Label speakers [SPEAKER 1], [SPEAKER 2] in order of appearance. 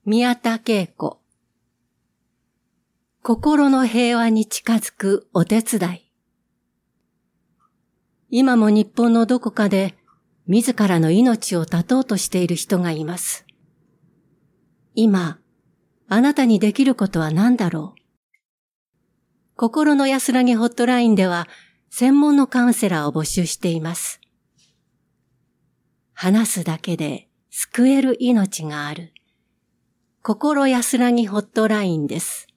[SPEAKER 1] 宮田恵子。心の平和に近づくお手伝い。今も日本のどこかで自らの命を絶とうとしている人がいます。今、あなたにできることは何だろう。心の安らぎホットラインでは専門のカウンセラーを募集しています。話すだけで救える命がある。心安らぎホットラインです。